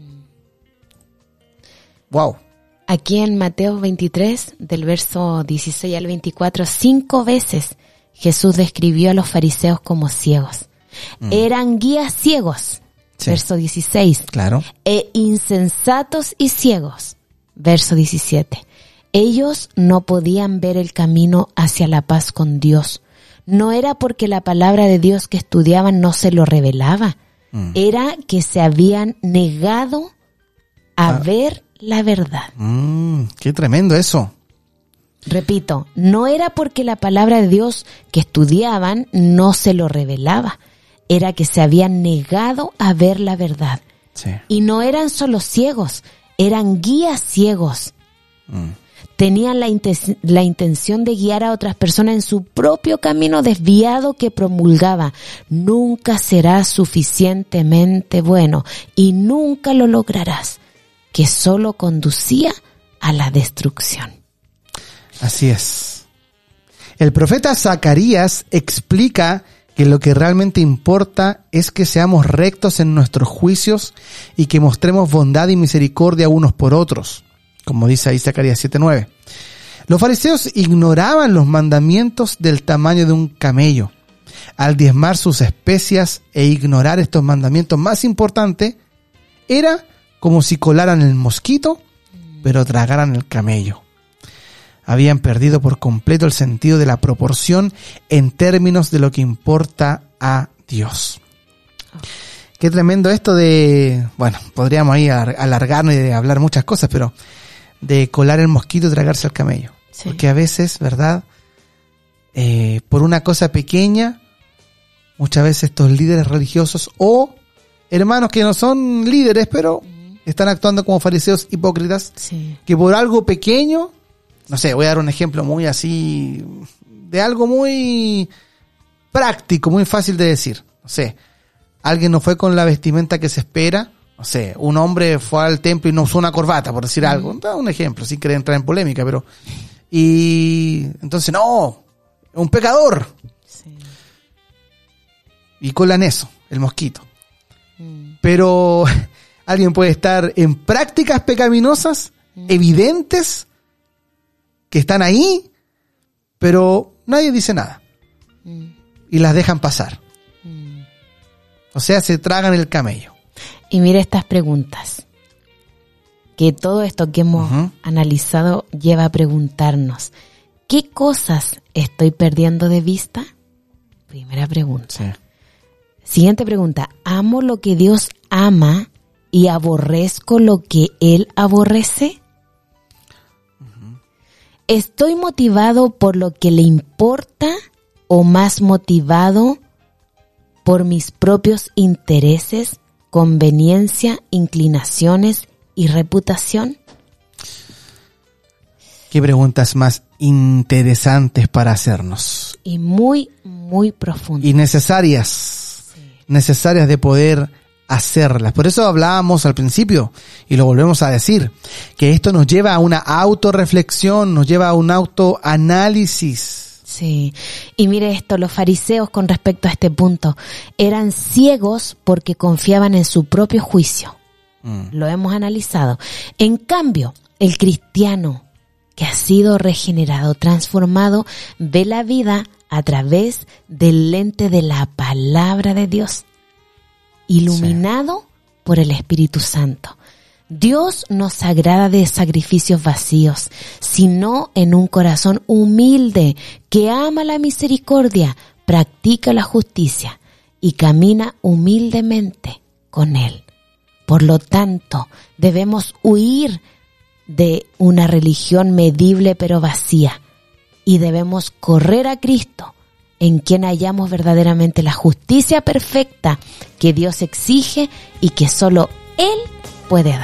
Speaker 2: Wow.
Speaker 3: Aquí en Mateo 23, del verso 16 al 24, 5 veces Jesús describió a los fariseos como ciegos. Eran guías ciegos,
Speaker 2: Sí.
Speaker 3: verso 16.
Speaker 2: Claro.
Speaker 3: E insensatos y ciegos, verso 17. Ellos no podían ver el camino hacia la paz con Dios. No era porque la palabra de Dios que estudiaban no se lo revelaba. Era que se habían negado a ver la verdad.
Speaker 2: Qué tremendo eso.
Speaker 3: Repito, no era porque la palabra de Dios que estudiaban no se lo revelaba. Era que se habían negado a ver la verdad.
Speaker 2: Sí.
Speaker 3: Y no eran solo ciegos, eran guías ciegos. Tenían la intención de guiar a otras personas en su propio camino desviado que promulgaba. Nunca serás suficientemente bueno y nunca lo lograrás, que solo conducía a la destrucción.
Speaker 2: Así es. El profeta Zacarías explica que lo que realmente importa es que seamos rectos en nuestros juicios y que mostremos bondad y misericordia unos por otros, como dice ahí Zacarías 7:9. Los fariseos ignoraban los mandamientos del tamaño de un camello. Al diezmar sus especias e ignorar estos mandamientos más importantes, era como si colaran el mosquito pero tragaran el camello. Habían perdido por completo el sentido de la proporción en términos de lo que importa a Dios. Qué tremendo esto de, bueno, podríamos ahí alargarnos y de hablar muchas cosas, pero de colar el mosquito y tragarse el camello. Sí. Porque a veces, ¿verdad? Por una cosa pequeña, muchas veces estos líderes religiosos o hermanos que no son líderes, pero están actuando como fariseos hipócritas, sí, que por algo pequeño, no sé, voy a dar un ejemplo muy así, de algo muy práctico, muy fácil de decir. No sé, alguien no fue con la vestimenta que se espera, no sé, un hombre fue al templo y no usó una corbata, por decir algo. Un ejemplo, sin querer entrar en polémica, pero... Y entonces, no, un pecador. Sí. Y colan eso, el mosquito. Pero alguien puede estar en prácticas pecaminosas, evidentes, que están ahí, pero nadie dice nada. Y las dejan pasar. O sea, se tragan el camello.
Speaker 3: Y mira estas preguntas. Que todo esto que hemos analizado lleva a preguntarnos, ¿qué cosas estoy perdiendo de vista? Primera pregunta. Sí. Siguiente pregunta, ¿amo lo que Dios ama y aborrezco lo que Él aborrece? ¿Estoy motivado por lo que le importa o más motivado por mis propios intereses, conveniencia, inclinaciones y reputación?
Speaker 2: Qué preguntas más interesantes para hacernos.
Speaker 3: Y muy, muy profundas.
Speaker 2: Y necesarias. Sí. Necesarias de poder hacerlas. Por eso hablábamos al principio, y lo volvemos a decir, que esto nos lleva a una autorreflexión, nos lleva a un autoanálisis.
Speaker 3: Sí, y mire esto, los fariseos con respecto a este punto, eran ciegos porque confiaban en su propio juicio. Lo hemos analizado. En cambio, el cristiano que ha sido regenerado, transformado, ve la vida a través del lente de la palabra de Dios, iluminado por el Espíritu Santo. Dios no se agrada de sacrificios vacíos, sino en un corazón humilde que ama la misericordia, practica la justicia y camina humildemente con Él. Por lo tanto, debemos huir de una religión medible pero vacía y debemos correr a Cristo, en quien hallamos verdaderamente la justicia perfecta que Dios exige y que solo Él puede dar.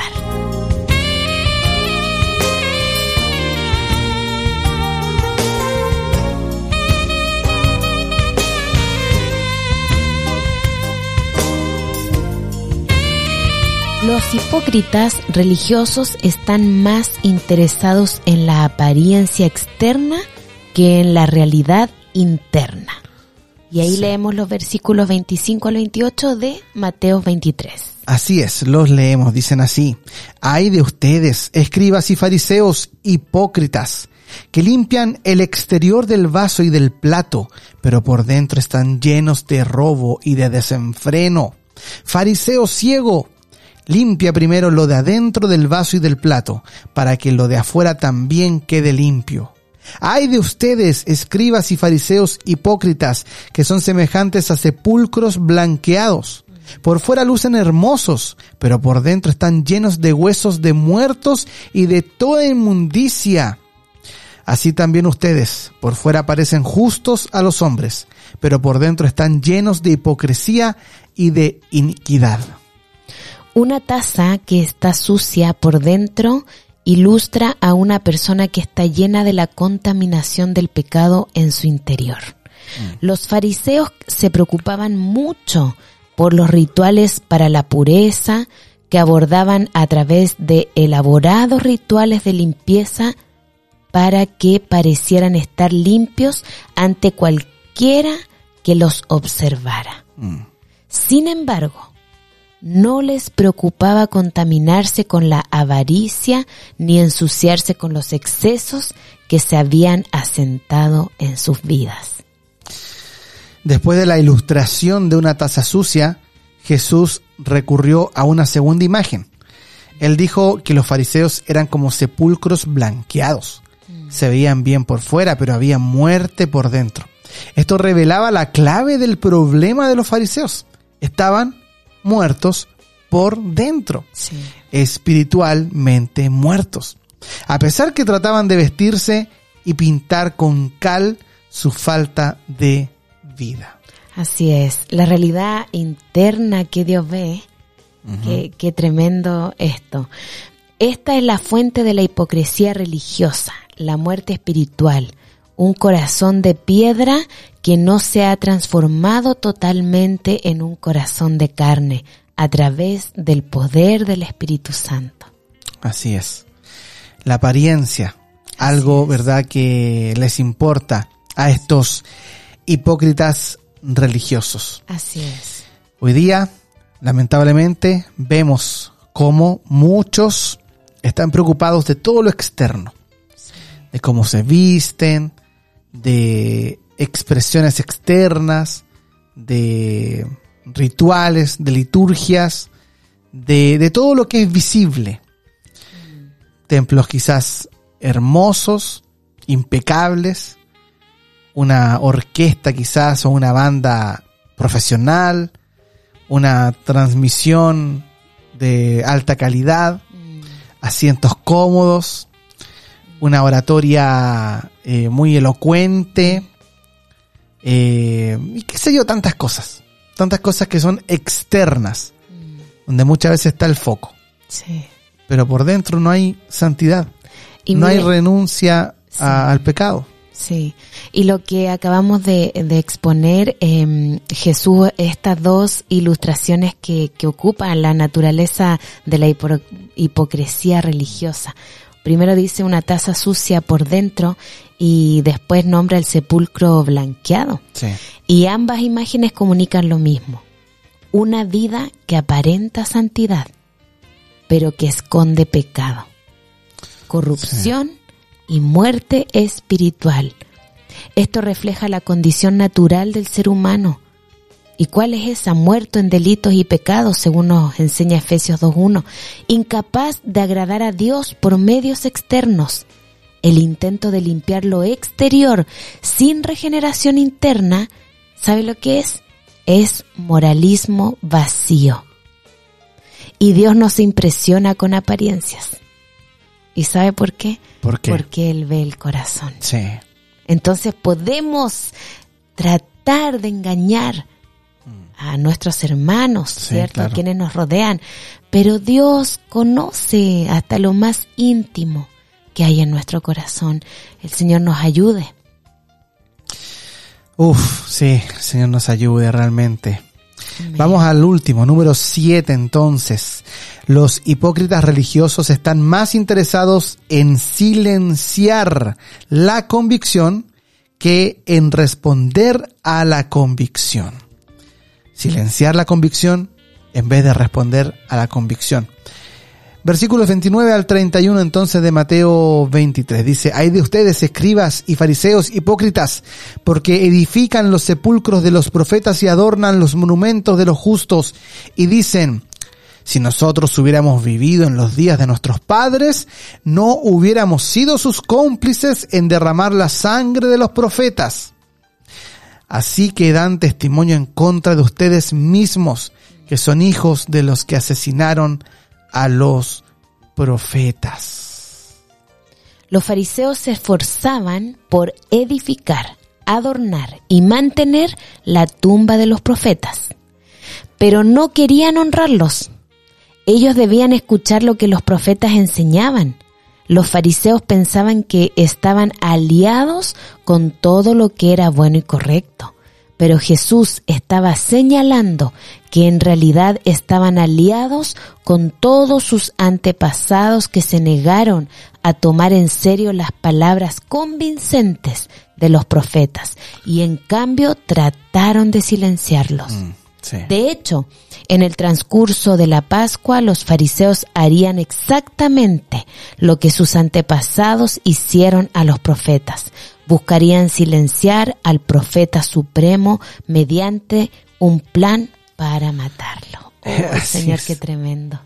Speaker 3: Los hipócritas religiosos están más interesados en la apariencia externa que en la realidad interna. Y ahí leemos los versículos 25 al 28 de Mateo 23.
Speaker 2: Así es, los leemos, dicen así: ay de ustedes, escribas y fariseos hipócritas, que limpian el exterior del vaso y del plato, pero por dentro están llenos de robo y de desenfreno. Fariseo ciego, limpia primero lo de adentro del vaso y del plato, para que lo de afuera también quede limpio. ¡Ay de ustedes, escribas y fariseos hipócritas, que son semejantes a sepulcros blanqueados! Por fuera lucen hermosos, pero por dentro están llenos de huesos de muertos y de toda inmundicia. Así también ustedes, por fuera parecen justos a los hombres, pero por dentro están llenos de hipocresía y de iniquidad.
Speaker 3: Una taza que está sucia por dentro ilustra a una persona que está llena de la contaminación del pecado en su interior. Los fariseos se preocupaban mucho por los rituales para la pureza que abordaban a través de elaborados rituales de limpieza para que parecieran estar limpios ante cualquiera que los observara. Sin embargo, no les preocupaba contaminarse con la avaricia ni ensuciarse con los excesos que se habían asentado en sus vidas.
Speaker 2: Después de la ilustración de una taza sucia, Jesús recurrió a una segunda imagen. Él dijo que los fariseos eran como sepulcros blanqueados. Se veían bien por fuera, pero había muerte por dentro. Esto revelaba la clave del problema de los fariseos. Estaban muertos por dentro,
Speaker 3: Sí.
Speaker 2: espiritualmente muertos. A pesar que trataban de vestirse y pintar con cal su falta de vida.
Speaker 3: Así es. La realidad interna que Dios ve, qué tremendo esto. Esta es la fuente de la hipocresía religiosa, la muerte espiritual, un corazón de piedra que no se ha transformado totalmente en un corazón de carne a través del poder del Espíritu Santo.
Speaker 2: Así es. La apariencia, algo, ¿verdad?, que les importa a estos hipócritas religiosos.
Speaker 3: Así es.
Speaker 2: Hoy día, lamentablemente, vemos cómo muchos están preocupados de todo lo externo, de cómo se visten, de expresiones externas, de rituales, de liturgias, de todo lo que es visible. Templos quizás hermosos, impecables, una orquesta quizás o una banda profesional, una transmisión de alta calidad, asientos cómodos, una oratoria muy elocuente, y qué sé yo, tantas cosas que son externas, donde muchas veces está el foco.
Speaker 3: Sí.
Speaker 2: Pero por dentro no hay santidad,
Speaker 3: Y
Speaker 2: no hay
Speaker 3: mire,
Speaker 2: renuncia al pecado.
Speaker 3: Sí, y lo que acabamos de exponer, Jesús, estas dos ilustraciones que ocupan la naturaleza de la hipocresía religiosa. Primero dice una taza sucia por dentro y después nombra el sepulcro blanqueado.
Speaker 2: Sí.
Speaker 3: Y ambas imágenes comunican lo mismo. Una vida que aparenta santidad, pero que esconde pecado, corrupción y muerte espiritual. Esto refleja la condición natural del ser humano. ¿Y cuál es esa? Muerto en delitos y pecados, según nos enseña Efesios 2:1. Incapaz de agradar a Dios por medios externos. El intento de limpiar lo exterior sin regeneración interna, ¿sabe lo que es? Es moralismo vacío. Y Dios no se impresiona con apariencias. ¿Y sabe por qué?
Speaker 2: ¿Por qué?
Speaker 3: Porque Él ve el corazón.
Speaker 2: Sí.
Speaker 3: Entonces podemos tratar de engañar a nuestros hermanos,
Speaker 2: Sí,
Speaker 3: ¿cierto?
Speaker 2: claro.
Speaker 3: A quienes nos rodean. Pero Dios conoce hasta lo más íntimo que hay en nuestro corazón. El Señor nos ayude.
Speaker 2: Sí, el Señor nos ayude realmente.
Speaker 3: Amén.
Speaker 2: Vamos al último, número 7 entonces. Los hipócritas religiosos están más interesados en silenciar la convicción que en responder a la convicción. Silenciar la convicción en vez de responder a la convicción. Versículos 29 al 31 entonces de Mateo 23. Dice: «Ay de ustedes, escribas y fariseos hipócritas, porque edifican los sepulcros de los profetas y adornan los monumentos de los justos, y dicen: si nosotros hubiéramos vivido en los días de nuestros padres, no hubiéramos sido sus cómplices en derramar la sangre de los profetas. Así que dan testimonio en contra de ustedes mismos, que son hijos de los que asesinaron a los profetas».
Speaker 3: Los fariseos se esforzaban por edificar, adornar y mantener la tumba de los profetas, pero no querían honrarlos. Ellos debían escuchar lo que los profetas enseñaban. Los fariseos pensaban que estaban aliados con todo lo que era bueno y correcto, pero Jesús estaba señalando que en realidad estaban aliados con todos sus antepasados que se negaron a tomar en serio las palabras convincentes de los profetas y en cambio trataron de silenciarlos.
Speaker 2: Sí.
Speaker 3: De hecho, en el transcurso de la Pascua, los fariseos harían exactamente lo que sus antepasados hicieron a los profetas. Buscarían silenciar al profeta supremo mediante un plan para matarlo. Oh,
Speaker 2: Así
Speaker 3: Señor,
Speaker 2: es.
Speaker 3: qué tremendo.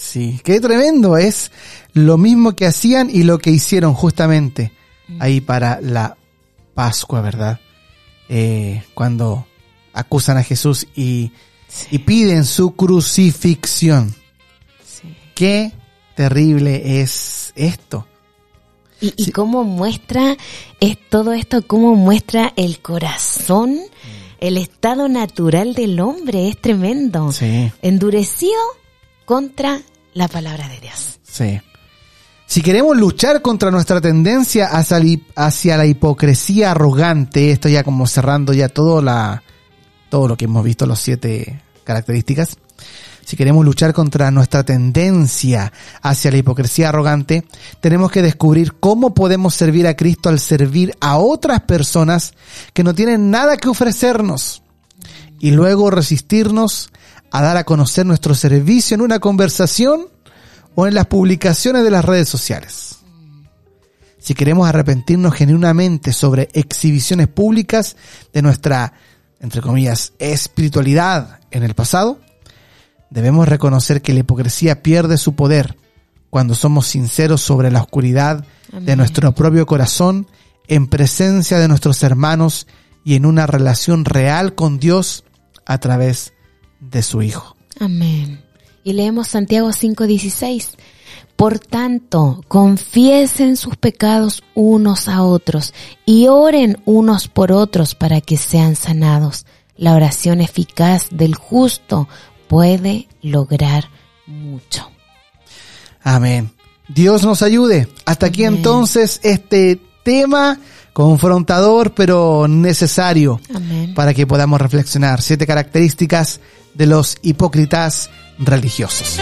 Speaker 2: Sí, qué tremendo. Es lo mismo que hacían y lo que hicieron justamente ahí para la Pascua, ¿verdad? Cuando acusan a Jesús y piden su crucifixión.
Speaker 3: Sí.
Speaker 2: Qué terrible es esto.
Speaker 3: Y cómo muestra todo esto, cómo muestra el corazón, el estado natural del hombre, es tremendo.
Speaker 2: Sí.
Speaker 3: Endurecido contra la palabra de Dios.
Speaker 2: Sí. Si queremos luchar contra nuestra tendencia hacia la hipocresía arrogante, esto ya como cerrando ya todo lo que hemos visto, las 7 características. Si queremos luchar contra nuestra tendencia hacia la hipocresía arrogante, tenemos que descubrir cómo podemos servir a Cristo al servir a otras personas que no tienen nada que ofrecernos y luego resistirnos a dar a conocer nuestro servicio en una conversación o en las publicaciones de las redes sociales. Si queremos arrepentirnos genuinamente sobre exhibiciones públicas de nuestra, entre comillas, espiritualidad en el pasado, debemos reconocer que la hipocresía pierde su poder cuando somos sinceros sobre la oscuridad de nuestro propio corazón, en presencia de nuestros hermanos y en una relación real con Dios a través de su Hijo.
Speaker 3: Amén. Y leemos Santiago 5:16. Por tanto, confiesen sus pecados unos a otros y oren unos por otros para que sean sanados. La oración eficaz del justo puede lograr mucho.
Speaker 2: Amén. Dios nos ayude. Hasta aquí entonces este tema confrontador pero necesario.
Speaker 3: Amén.
Speaker 2: Para que podamos reflexionar. 7 características de los hipócritas religiosos.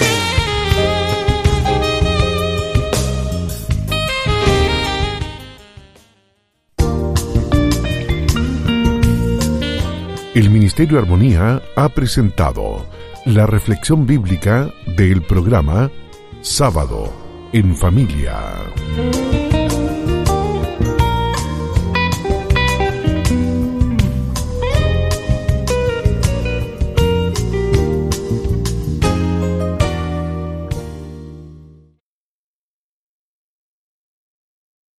Speaker 1: El Ministerio Armonía ha presentado la reflexión bíblica del programa Sábado en Familia.